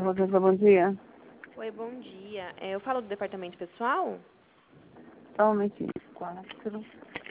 Rosa, bom dia. Oi, bom dia. Eu falo do departamento pessoal? Só um momentinho. 4.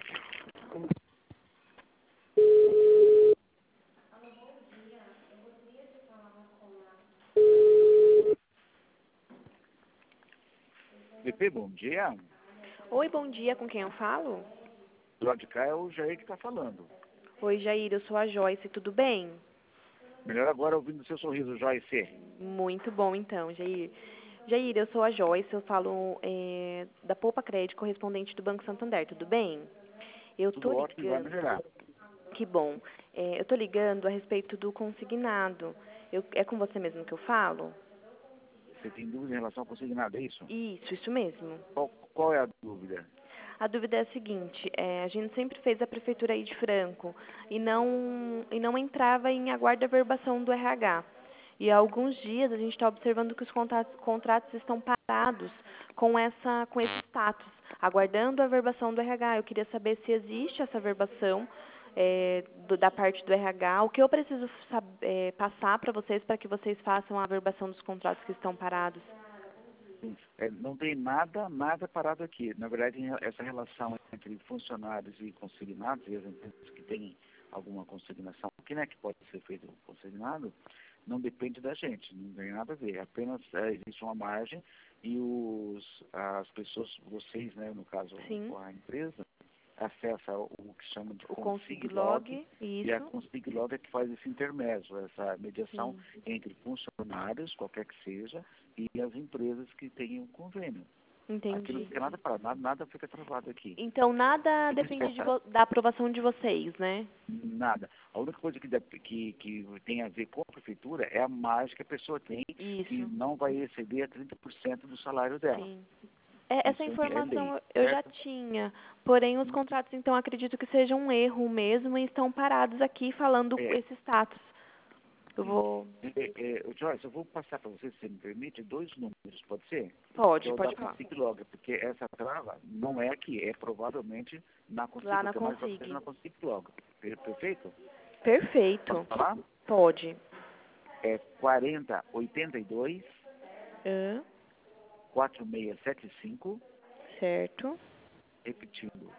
BP, bom dia. Oi, bom dia. Com quem eu falo? Do lado de cá é o Jair que está falando. Oi, Jair. Eu sou a Joyce. Tudo bem? Melhor agora ouvindo o seu sorriso, Joyce. Muito bom, então, Jair. Jair, eu sou a Joyce. Eu falo da Poupa Crédito, correspondente do Banco Santander. Tudo bem? Eu tô Tudo ótimo e vai ligando. melhorar. Que bom. Eu tô ligando a respeito do consignado. É com você mesmo que eu falo? Você tem dúvida em relação ao consignado, é isso? Isso mesmo. Qual é a dúvida? A dúvida é a seguinte, a gente sempre fez a prefeitura aí de Franco e não entrava em aguardo a verbação do RH. E há alguns dias a gente está observando que os contratos estão parados com esse status, aguardando a verbação do RH. Eu queria saber se existe essa verbação da parte do RH, o que eu preciso passar para vocês para que vocês façam a verbação dos contratos que estão parados. Não tem nada parado aqui. Na verdade, essa relação entre funcionários e consignados, e as empresas que têm alguma consignação, que, né, que pode ser feito consignado, não depende da gente, não tem nada a ver. Apenas existe uma margem e as pessoas, vocês, né, no caso, Sim. a empresa, acessa o que chama de O Consiglog, isso. e a Consiglog é que faz esse intermédio, essa mediação Sim. entre funcionários, qualquer que seja, e as empresas que têm um convênio. Entendi. Aqui não fica nada parado, nada fica travado aqui. Então, nada depende da aprovação de vocês, né? Nada. A única coisa que tem a ver com a prefeitura é a margem que a pessoa tem, que Isso. não vai exceder a 30% do salário dela. Sim. Essa Isso informação é lei, eu já certo? tinha, porém os contratos, então, acredito que sejam um erro mesmo e estão parados aqui falando esse status. Eu vou... Joyce, eu vou passar para você, se você me permite, 2 números, pode ser? Pode Da falar. Consiglog, porque essa trava não é aqui, é provavelmente na Consiglog, Lá na que é mais Consig. na Consiglog. Perfeito? Perfeito. Posso falar? Pode. É 4082 Ah, 4675, certo. repetindo,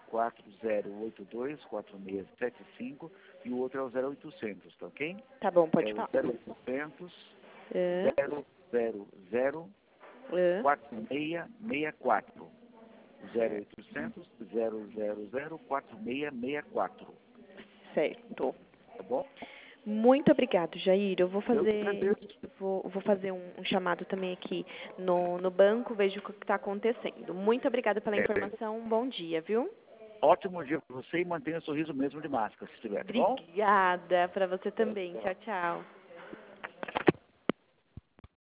4082-4675, e o outro é o 0800, tá ok? Tá bom, pode É o falar. 0800 Ah, 000 ah, 4664. 0800 000 4664. certo. Tá bom? Muito obrigado, Jair. Eu vou Eu que fazer, agradeço. vou fazer um chamado também aqui no banco, vejo o que está acontecendo. Muito obrigada pela informação. Um bom dia, viu? Ótimo dia para você e mantenha o sorriso mesmo de máscara, se tiver, tá bom? Obrigada para você também. Tchau, tchau.